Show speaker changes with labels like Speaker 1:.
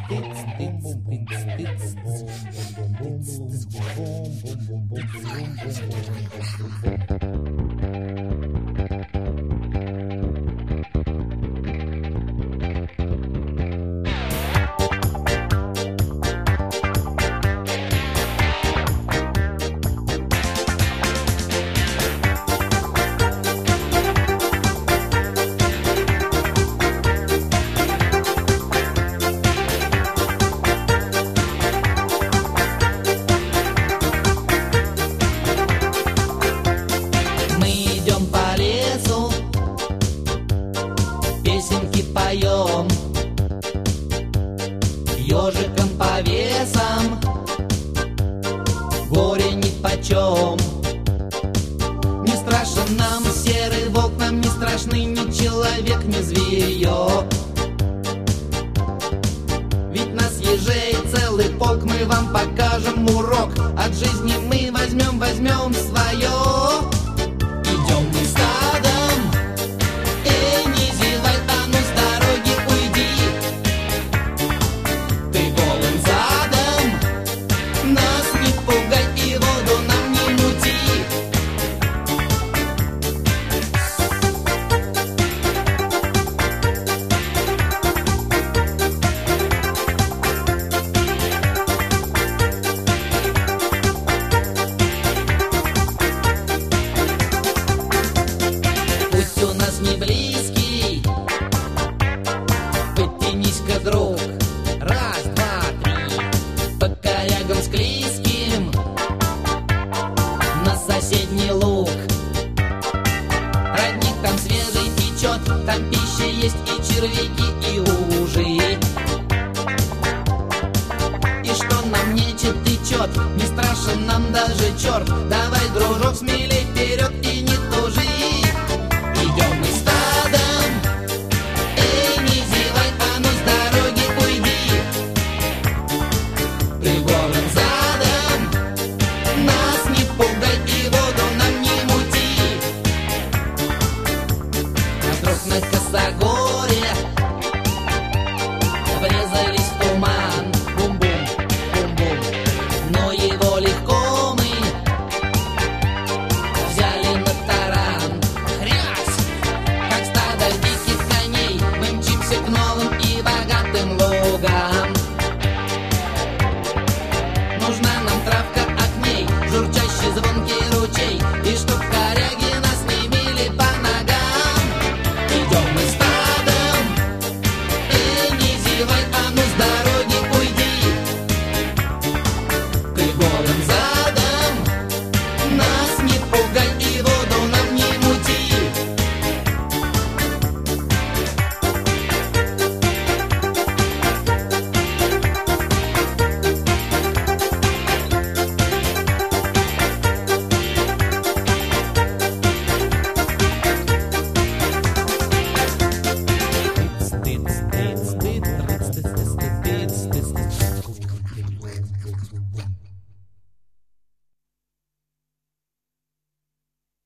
Speaker 1: поем ежиком по весам, горе нипочем. Не страшен нам серый волк, нам не страшный ни человек, ни зверье. Ведь нас ежей целый полк, мы вам покажем урок. От жизни мы возьмем свое. Идем мы стадом, эй, не зевай, а ну с дороги уйди. Ты голым задом, нас не пугай и воду нам не мути. Путь у нас не близкий, подтянись-ка, друг. Раз, два, три, по корягам склизким на соседний луг. Родник там свежий течет, там пища есть и червяки, и ужи. И что нам нечет течет, не страшен нам даже черт.